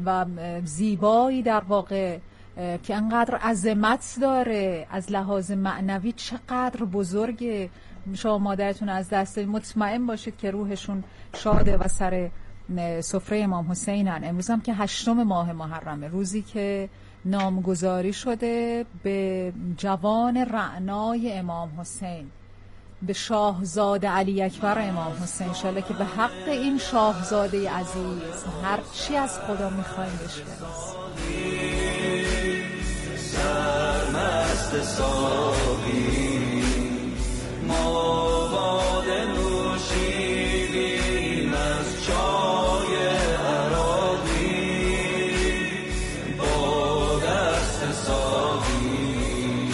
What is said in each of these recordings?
و زیبایی در واقع که انقدر عظمت داره از لحاظ معنوی، چقدر بزرگه. شما مادرتون از دست مطمئن باشید که روحشون شاده و سر سفره امام حسینن. امروز هم که 8 ماه محرمه، روزی که نامگذاری شده به جوان رعنای امام حسین، به شاهزاده علی اکبر امام حسین. انشالله که به حق این شاهزاده عزیز هر چی از خدا میخوایم بهش برسیم. سرمست ساقی ما باده نوشیدیم از چای عراقی، با دست ساقی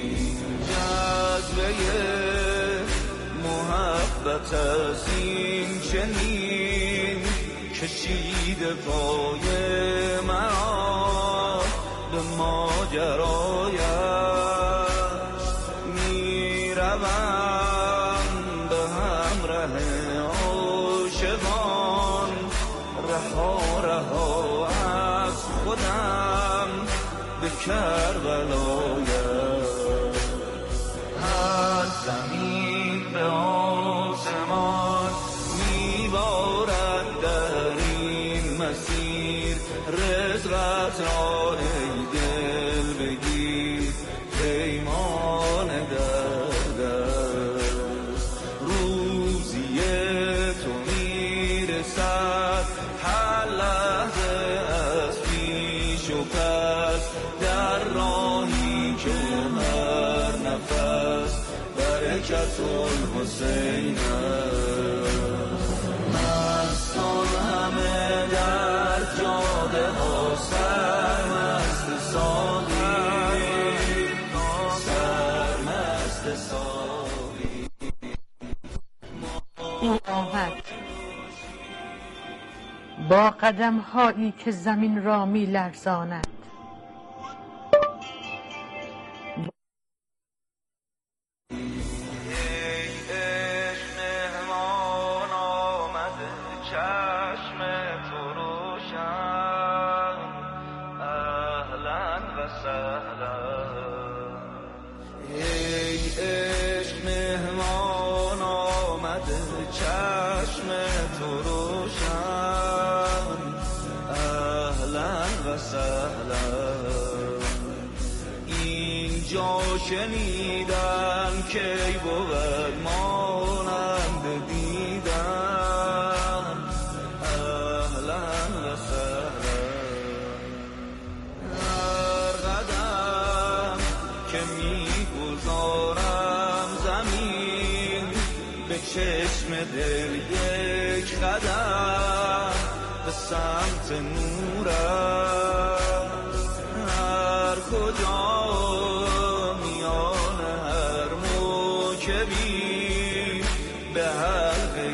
جذبه محبت از این چنین کشیده پای مرا به ماجرایش، میروم به همراه عاشقان رها رها از خودم به کربلایش. از زمین به آسمان میبارد در این مسیر رزقت را، ای دل بگیر پیمان دردست. روزی تو میرسد هر لحظه از پیش و پس، در راهی که هر نفس برکت الحسین است. مستان همه در جاده ها سرمست ساقی، سرمست ساقی. این آمد با قدم هایی که زمین را می لرزاند، اینجا شنیدم که بود مانند دیدن، اهلا و سهلا. هر قدم که میگذارم زمین به چشم دل یک قدم به سمت نور است. هر کجا میان هر موکبی به حلقه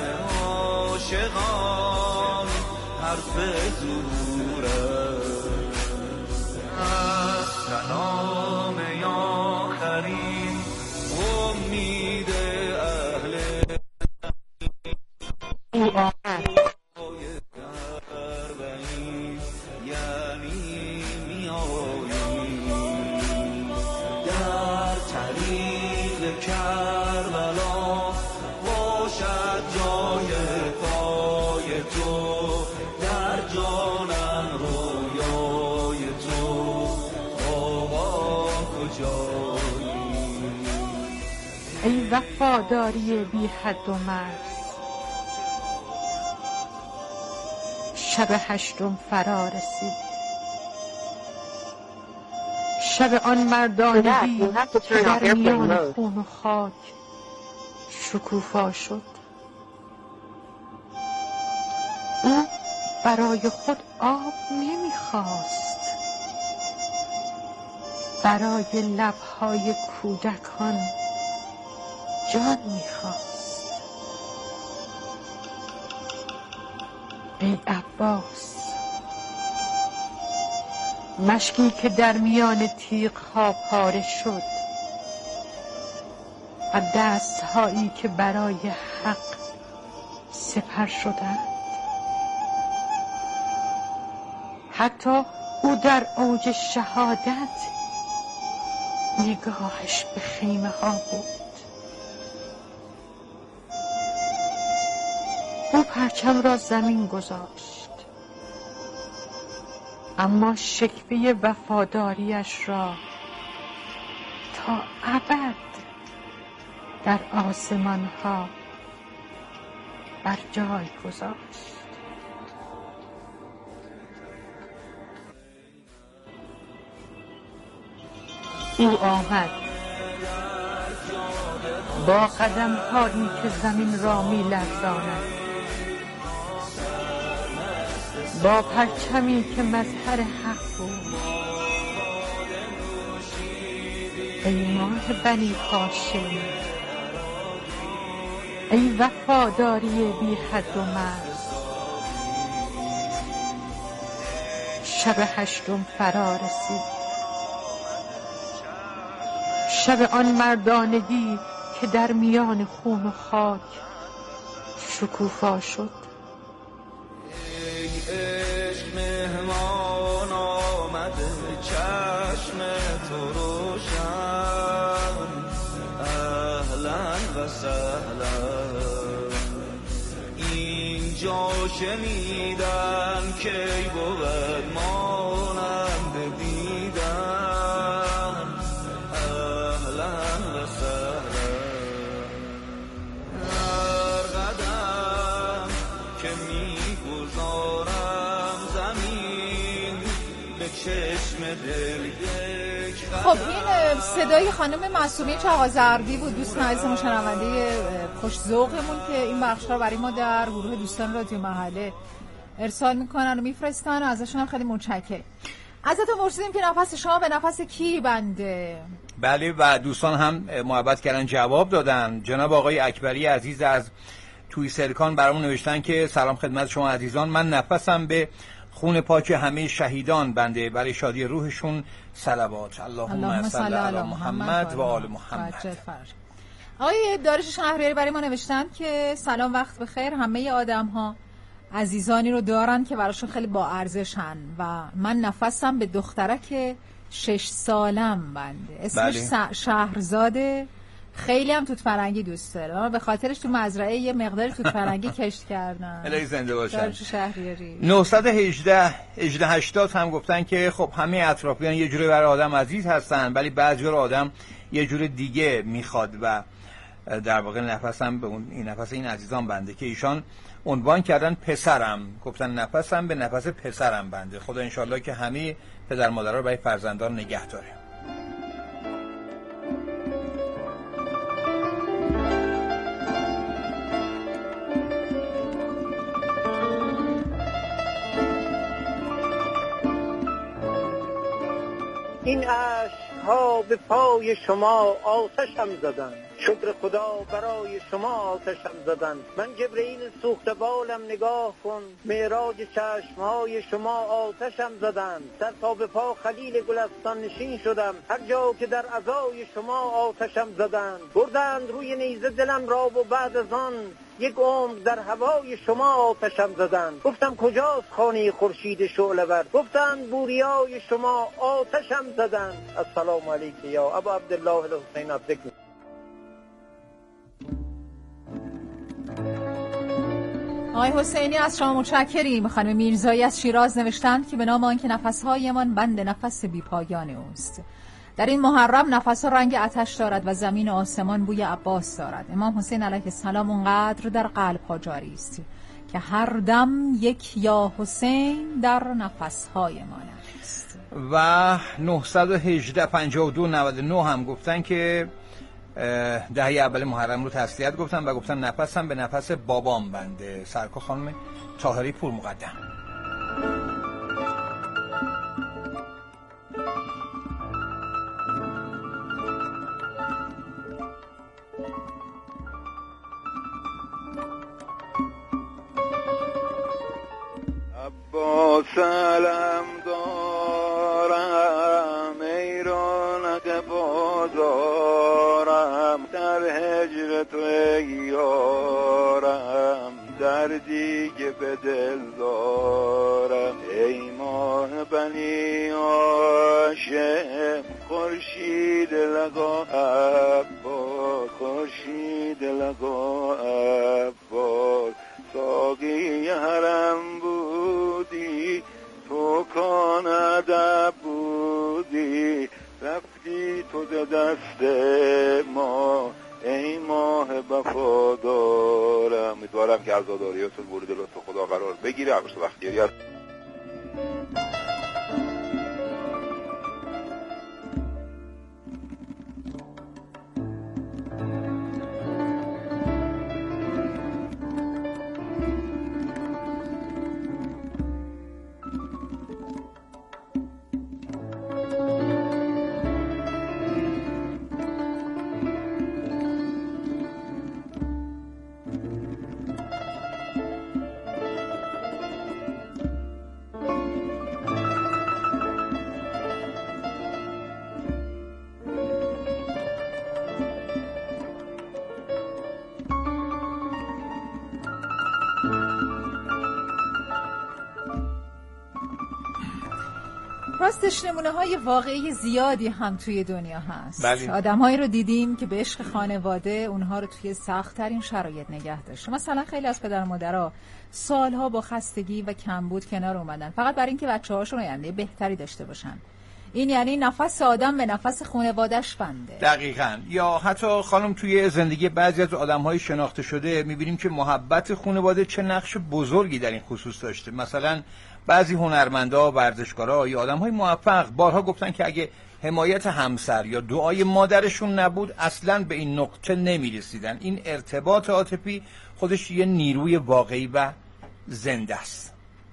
عاشقان حرف زور است. از سلام آخرین امید اهل کربلا باشد جای پای تو، در جانم رویای تو، آقا کجایی؟ ای وفاداری بی حد و مرز، شب 8 فرا رسید، شب آن مردانگی که در میان خون و خاک شکوفا شد. او برای خود آب نمیخواست، برای لبهای کودکان جان میخواست. ای عباس، مشکی که در میان تیغ‌ها پاره شد و دست‌هایی که برای حق سپر شدند، حتی او در اوج شهادت نگاهش به خیمه ها بود. او پرچم را زمین گذاشت، اما شکوه وفاداریش را تا ابد در آسمان ها بر جای گذاشت. او آمد با قدم هایی که زمین را می لرزاند، با پرچمی که مظهر حق بود. ای ماه بنی هاشم، ای وفاداری بی حد و مرز، شب هشتم فرا رسید، شب آن مردانگی که در میان خون و خاک شکوفا شد. ای عشق مهمان آمده، چشم تو روشن، اهلا و سهلا. اینجا شنیدن کی بود مانند دیدن، اهلا و سهلا. هر قدم که میگذارم زمین به چشم دل یک قدم. خب این صدای خانم معصومی چاغازردی بود، دوست عزیز شنونده خوش ذوقمون که این بخش رو برای ما در گروه دوستان رادیو محله ارسال میکنن و میفرستن و ازشون هم خیلی متشکرم. ازتون پرسیدیم که نفس شما به نفس کی بنده؟ بله و دوستان هم محبت کردن جواب دادن. جناب آقای اکبری عزیز از توی سرکان برامون نوشتن که سلام خدمت شما عزیزان، من نفسم به خون پاک همه شهیدان بنده، برای شادی روحشون صلوات. اللهم صل علی محمد و آل محمد. آقای دارش شهریاری برای ما نوشتن که سلام وقت بخیر، همه آدم ها عزیزانی رو دارن که براشون خیلی با ارزشن و من نفسم به دخترک 6 سالم بنده، اسمش شهرزاده، خیلی هم توت فرنگی دوست داره، به خاطرش تو مزرعه یه مقدار توت فرنگی کشت کردن. الهی زنده باشن. 980 هم گفتن که خب همه اطرافیان یه جوری برای آدم عزیز هستن، ولی بعضی رو آدم یه جور دیگه میخواد و در واقع نفسم به اون این نفس این عزیزان بنده که ایشان عنوان کردن پسرم، گفتن نفسم به نفس پسرم بنده. خدا انشالله که همه پدر مادرها رو برای فرزندان نگه داره. این عشق‌ها به پای شما آتشم زدن، شکر خدا برای شما آتشم زدن. من جبرئیل سوخته بالم نگاه کن، معراج چشمهای شما آتشم زدن. سر تا به پا خلیل گلستان نشین شدم، هر جا که در عزای شما آتشم زدن. بردند روی نیزه دلم را و بعد از آن یک عمر در هوای شما آتشم زدند. گفتم کجاست خانه خورشید شعله ور؟ گفتند بوریای شما آتشم زدند. السلام علیک یا ابا عبدالله الحسین عبدک. آقای حسینی از شما متشکریم. خانم میرزایی از شیراز نوشتند که به نام آنکه نفسهایمان بند نفس بی پایان اوست. در این محرم نفس رنگ آتش دارد و زمین و آسمان بوی عباس دارد. امام حسین علیه السلام اونقدر در قلب ها جاری است که هر دم یک یا حسین در نفسهایمان است. و 918-52-99 هم گفتن که دهه اول محرم رو تسلیت گفتن و گفتن نفسم به نفس بابام بنده. سرکار خانم طاهری پور مقدم. سلام دارم ای رونق بازارم، در هجر تو ای یارم دردی که به دل دارم. ای ماه منی عاشق خورشید لگا عباس خورشید لگا عباس ساقی حرم بودی تو کان ادب بودی رفتی تو دست ما ای ماه وفادارم. امیدوارم که عزاداریاتون مورد لطف خدا قرار بگیره. عباس بختیاری هست. راستش نمونه های واقعی زیادی هم توی دنیا هست. آدم هایی رو دیدیم که به عشق خانواده اونها رو توی سخت‌ترین شرایط نگه داشته. مثلا خیلی از پدر و مادرها سالها با خستگی و کمبود کنار اومدن فقط برای اینکه بچه‌هاشون آینده بهتری داشته باشن. این یعنی نفس آدم به نفس خانواده‌اش بنده. دقیقاً. یا حتی خانم توی زندگی بعضی از آدم‌های شناخته شده می‌بینیم که محبت خانواده چه نقش بزرگی در این خصوص داشته. مثلا بعضی هنرمندا، ورزشکارا یا آدم‌های موفق بارها گفتن که اگه حمایت همسر یا دعای مادرشون نبود اصلاً به این نقطه نمی‌رسیدن. این ارتباط عاطفی خودش یه نیروی واقعی و زنده است.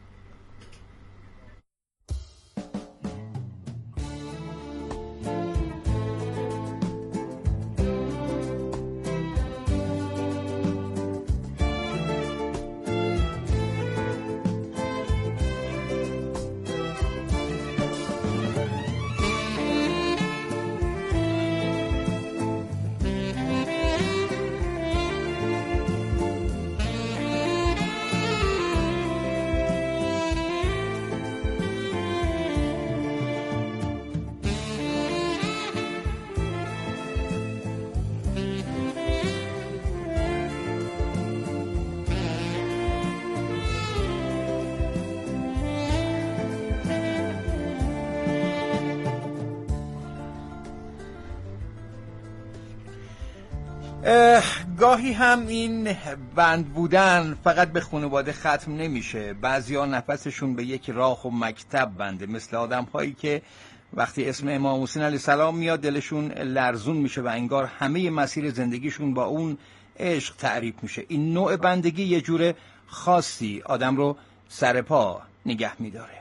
گاهی هم این بند بودن فقط به خانواده ختم نمیشه. بعضیا نفسشون به یک راه و مکتب بنده، مثل آدم هایی که وقتی اسم امام حسین علیه السلام میاد دلشون لرزون میشه و انگار همه مسیر زندگیشون با اون عشق تعریف میشه. این نوع بندگی یه جور خاصی آدم رو سر پا نگه میداره.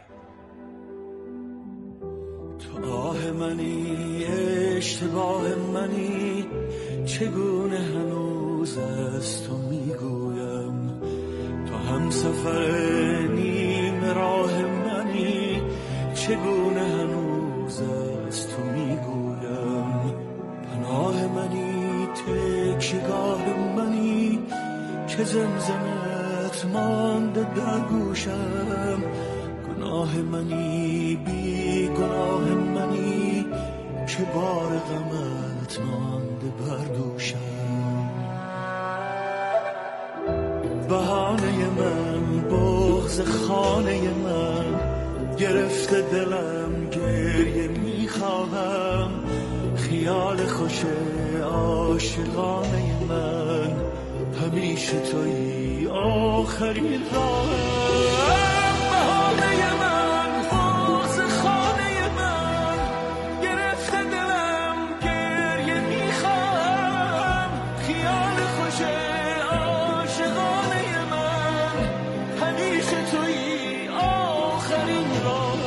تو آه منی اشتباه منی چگونه هنوز از تو میگویم، تو هم سفر نیم راه منی چگونه هنوز از تو میگویم، پناه منی تکیه‌گاه منی که زمزمت مانده در گوشم، گناه منی بی گناه منی که بار غمت مانده بر دوشم، بهانه من بغض خانه من گرفته دلم گریه میخواهم، خیال خوش عاشقانه من همیشه تویی آخرین راهم، بهانه من بغض خانه من گرفته دلم گریه میخواهم، خیال خوش عاشقانه من همیشه تویی آخرین راهم.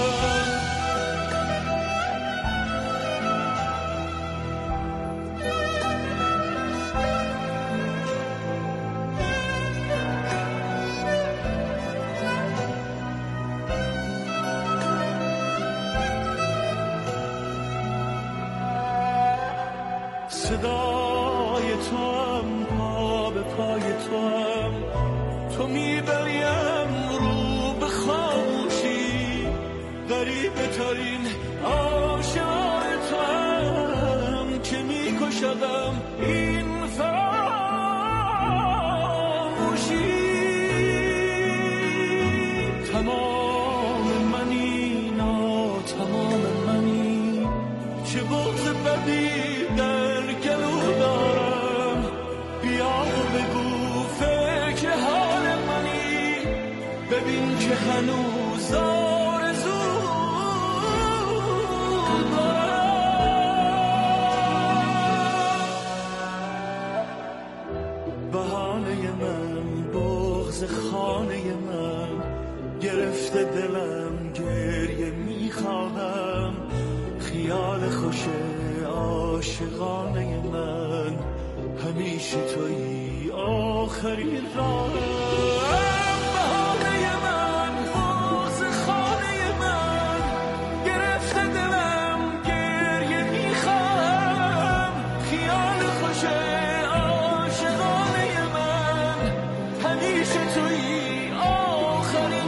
صدای تو هم پا به پای تو هم، تو میبریم رو به خاموشی، غریبه ترین آشنای تو هم که میکشدم این فراموشی. تمام منی تمام منی، چه بغض بدی در گلو دارم. بیا و بگو فکر حال منی، ببین که هنوز آرزو دارم. بهانه من بغض خانه من، گرفته دلم گریه میخواهم. خیال خوش عاشقانه من، همیشه تویی آخرین راهم. بهانه من بغض خانه من، گرفته دلم گریه میخواهم. خیال خوش عاشقانه من، همیشه تویی آخرین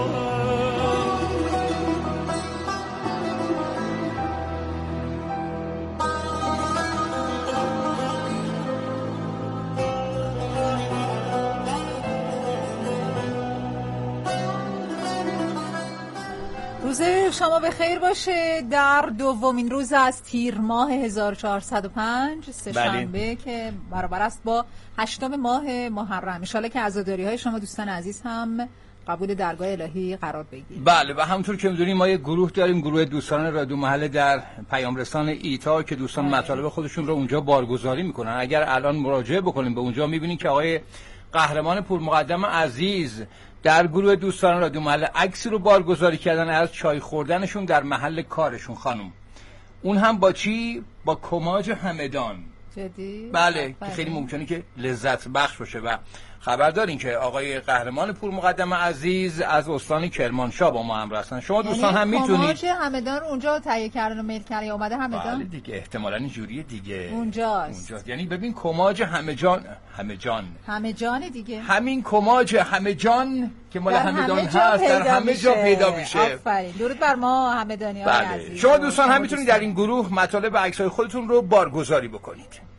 روز شما به خیر باشه. در دومین روز از تیر ماه 1405 سه‌شنبه که برابر است با 8 ماه محرم، ان شاءالله که عزاداری‌های شما دوستان عزیز هم قبول درگاه الهی قرار بگیرید. بله، و همونطور که می‌دونیم ما یه گروه داریم، گروه دوستان رادیو محله در پیام رسان ایتا که دوستان مطالب خودشون رو اونجا بارگذاری میکنن. اگر الان مراجعه بکنیم به اونجا می‌بینید که آقای قهرمان پورمقدم عزیز در گروه دوستان رادیو محله عکسی رو بارگذاری کردن از چای خوردنشون در محل کارشون. خانم اون هم با چی؟ با کماج همدان. جدی؟ بله، که خیلی ممکنه که لذت بخش باشه. و خبر دارین که آقای قهرمان پورمقدم عزیز از استان کرمانشاه با ما همراه هستن. شما دوستان هم میتونید کماج همدان رو اونجا تهیه کردن و میل کردن یا اومده همدان؟ بله دیگه، احتمالاً اینجوریه دیگه. اونجاست. یعنی ببین کماج همجان دیگه، همین کماج همجان که مال همدان هست در همه جا پیدا میشه. آفرین، درود بر ما همدانی‌های عزیز. شما دوستان هم میتونید در این گروه مطالب و عکس‌های خودتون رو بارگذاری بکنید.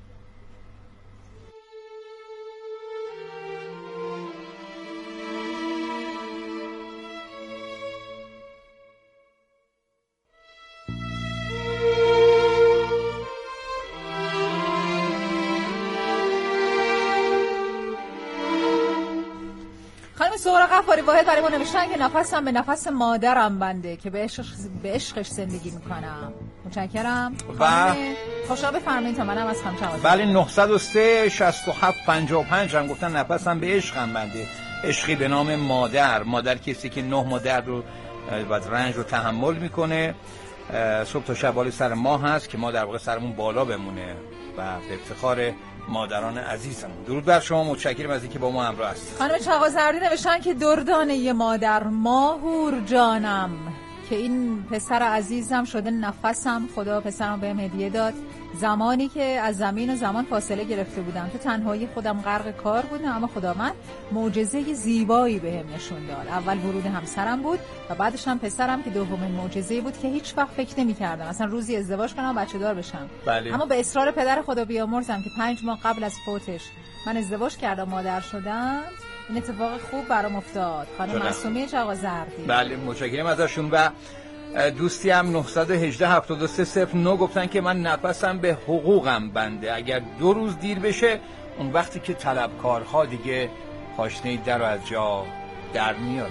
خانم سهرا غفاری واحد برای ما نوشتن که نفسم به نفس مادرم بنده که به عشقش زندگی میکنم. متشکرم. و خوشحال بفرمایید تا منم از خانم چوازی. بله، 903 67 55 هم گفتن نفسم به عشقم بنده. عشقی به نام مادر کسی که 9 ماه درد رو و رنج رو تحمل میکنه. صبح تا شب بالای سر ما هست که ما در واقع سرمون بالا بمونه و به افتخار مادران عزیزم. درود بر شما، متشکرم از اینکه با ما همراه هستید. خانم چغازردی نوشتن که دردانه مادر ماهور جانم که این پسر عزیزم شده نفسم. خدا پسرم بهم هدیه داد زمانی که از زمین و زمان فاصله گرفته بودم. تو تنهایی خودم غرق کار بودم، اما خداوند معجزه زیبایی بهم نشون داد. اول ورود همسرم بود و بعدش هم پسرم که دومین معجزه بود که هیچ وقت فکر نمی‌کردم اصلا روزی ازدواج کنم بچه دار بشم. بله. اما به اصرار پدر خدا بیامرزم که 5 ماه قبل از فوتش من ازدواج کردم، مادر شدم. این اتفاق خوب برام افتاد. خانم معصومه چغازردی. بله، متشکرم ازشون. و دوستی هم 918 7309 گفتن که من نفسم به حقوقم بنده. اگر 2 روز دیر بشه اون وقتی که طلبکارها دیگه پاشنه در رو از جا در میارن.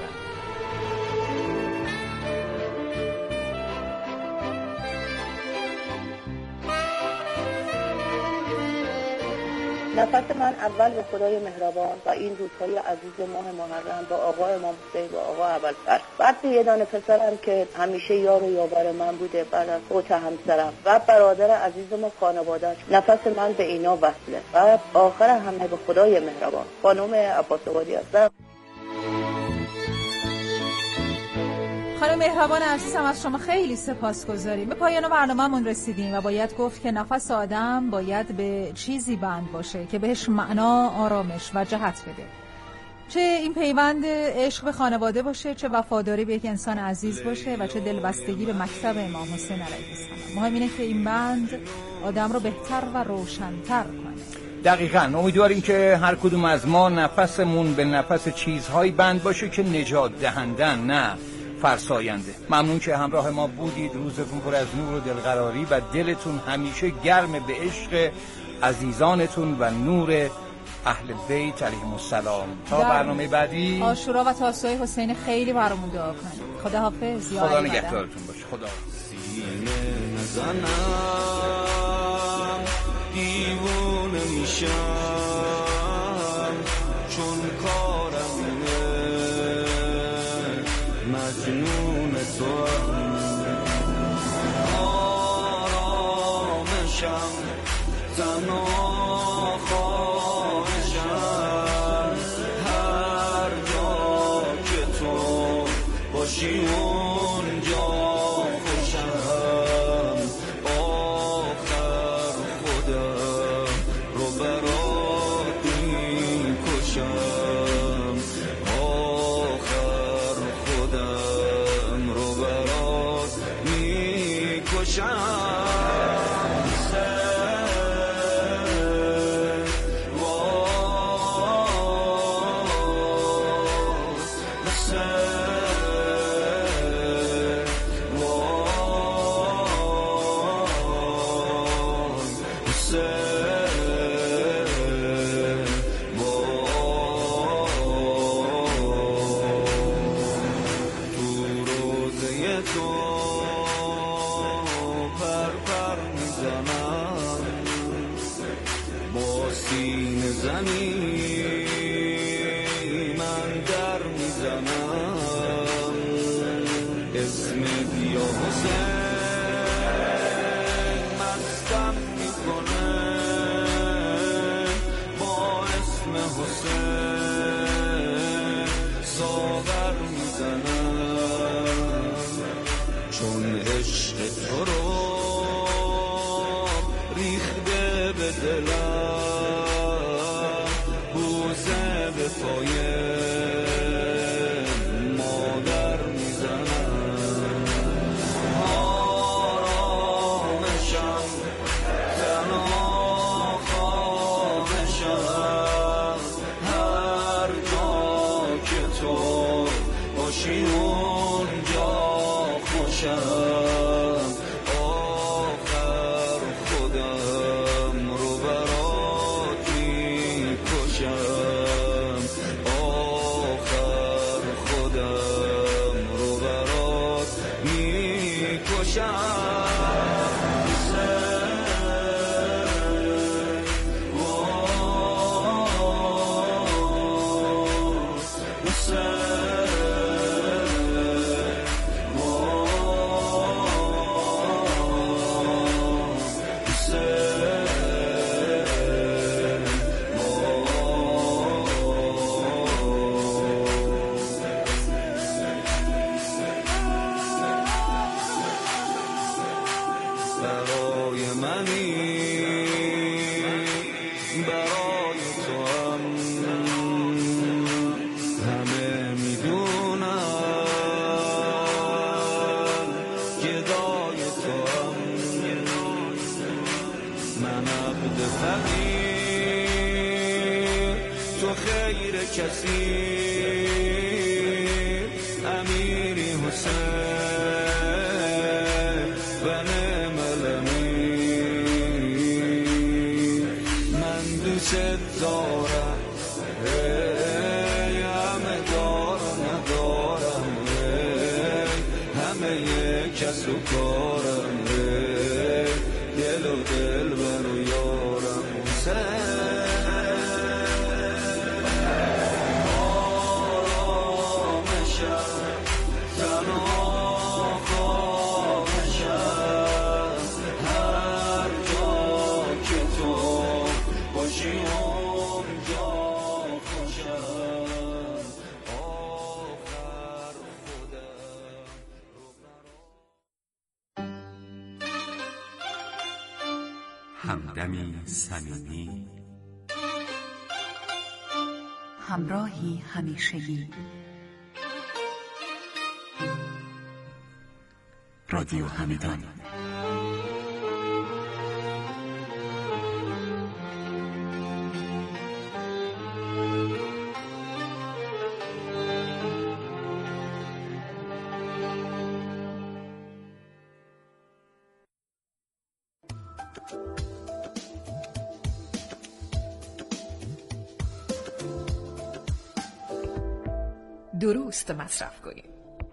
نفس من اول به خدای مهربان و این روزهای عزیز ماه محرم با آقا امام حسین و آقا ابوالفضل، بعد به یه دانه پسرم که همیشه یار و یاور من بوده بعد از فوت همسرم و برادر عزیزم و خانواده‌اش. نفس من به اینا وصله و آخر همه به خدای مهربان. خانم عباس آبادی هستم. خانم مهربان عزیزم، از شما خیلی سپاسگزاریم. به پایان برنامه‌مون رسیدیم و باید گفت که نفس آدم باید به چیزی بند باشه که بهش معنا، آرامش و جهت بده. چه این پیوند عشق به خانواده باشه، چه وفاداری به یک انسان عزیز باشه و چه دلبستگی به مکتب امام حسین علیه السلام. مهم اینه که این بند آدم رو بهتر و روشن‌تر کنه. دقیقاً. امیدواریم که هر کدوم از ما نفسمون به نفس چیزهایی بند باشه که نجات دهندن، نه فرساینده. ممنون که همراه ما بودید. روزتون پر از نور و دلقراری و دلتون همیشه گرم به عشق عزیزانتون و نور اهل بیت علیهم السلام. تا برنامه بعدی عاشورا و تاسوی حسین خیلی برامون دعا کنید. خداحافظ. خدا نگهدارتون باشه. خدا سینه نزنم دیوونه میشم چون کارم مجنون تو آرامشم تنها خواهشم هر جا که تو باشی اونجا خوشم آخر خودم رو برات میکشم آخر خودم رو برات میکشم همدمی صمیمی همراهی همیشگی. رادیو همدان. درست مصرف کنید.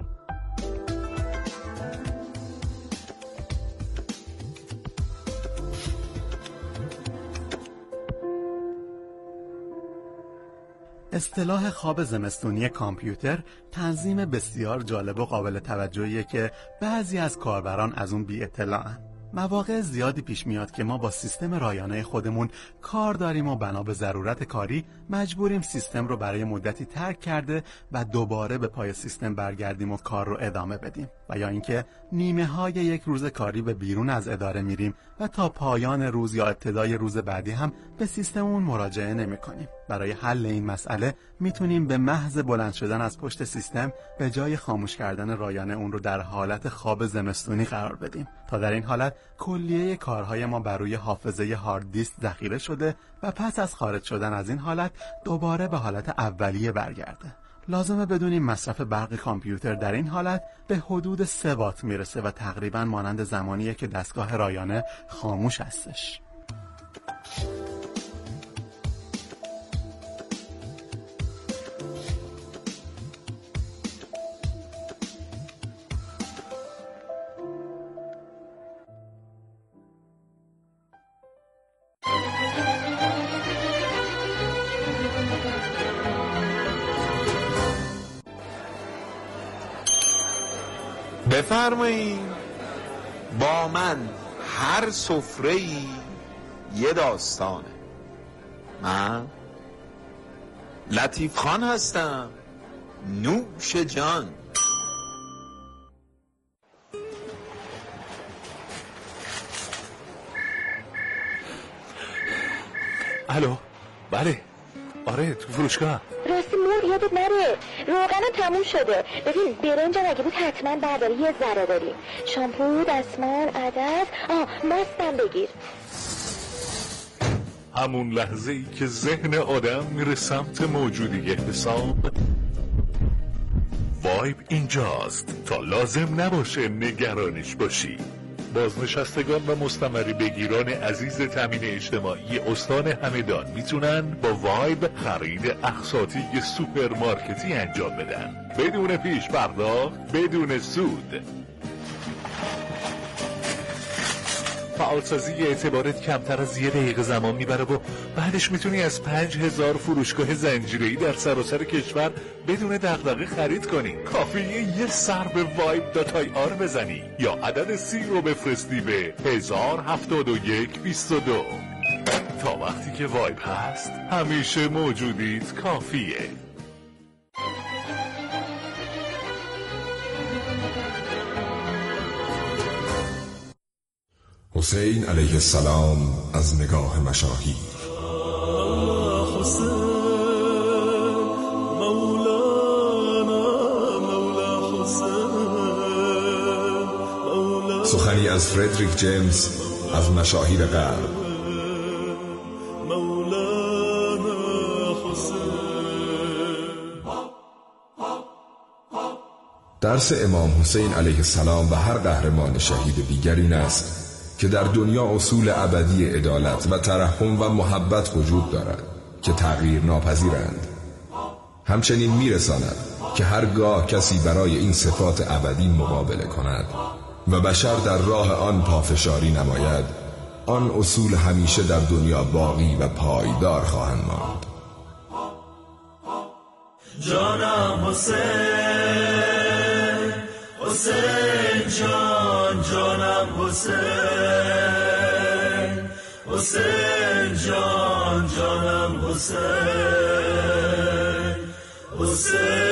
اصطلاح خواب زمستونی کامپیوتر تنظیم بسیار جالب و قابل توجهیه که بعضی از کاربران از اون بی اطلاعن. مواقع زیادی پیش میاد که ما با سیستم رایانه خودمون کار داریم و بنا به ضرورت کاری مجبوریم سیستم رو برای مدتی ترک کرده و دوباره به پای سیستم برگردیم و کار رو ادامه بدیم، و یا اینکه نیمه های یک روز کاری به بیرون از اداره میریم و تا پایان روز یا ابتدای روز بعدی هم به سیستممون مراجعه نمی کنیم. برای حل این مسئله میتونیم به محض بلند شدن از پشت سیستم به جای خاموش کردن رایانه اون رو در حالت خواب زمستونی قرار بدیم تا در این حالت کلیه کارهای ما بر روی حافظه هارد دیسک ذخیره شده و پس از خارج شدن از این حالت دوباره به حالت اولیه برگرده. لازمه بدونیم مصرف برق کامپیوتر در این حالت به حدود 3 وات میرسه و تقریبا مانند زمانیه که دستگاه رایانه خاموش هستش. بفرمایید. با من هر سفره‌ای یه داستانه. من لطیف خان هستم. نوش جان. الو. بله. آره تو فروشگاه. راستی مور یادت نره روغنم تموم شده. ببین برنجم اگه بود حتما برداری، یه ذره داریم. شامپو، دستمال، عدس، ماستم بگیر. همون لحظه ای که ذهن آدم میره سمت موجودی حساب، وایب اینجاست تا لازم نباشه نگرانش باشی. بازنشستگان و مستمری بگیران عزیز تامین اجتماعی استان همدان میتونن با وایب خرید اقساطی سوپرمارکتی انجام بدن بدون پیش پرداخت، بدون سود. فعالسازی اعتبارت کمتر از 1 دقیقه زمان میبره و بعدش میتونی از 5000 فروشگاه زنجیره‌ای در سراسر کشور بدون دغدغه خرید کنی. کافیه یه سر به vibe.ir بزنی یا عدد 30 رو بفرستی به 107122. تا وقتی که وایب هست همیشه موجودیت کافیه. حسین علیه السلام از نگاه مشاهیر. سخنی از فردریک جیمز از مشاهیر غرب. درس امام حسین علیه السلام و هر قهرمان شهید دیگر این است که در دنیا اصول ابدی عدالت و ترحم و محبت وجود دارد که تغییر ناپذیرند. همچنین میرساند که هرگاه کسی برای این صفات ابدی مقابله کند و بشر در راه آن پافشاری نماید، آن اصول همیشه در دنیا باقی و پایدار خواهند ماند. جانم حسین، حسین جان، جانم حسین، حسین جان، جانم حسین، حسین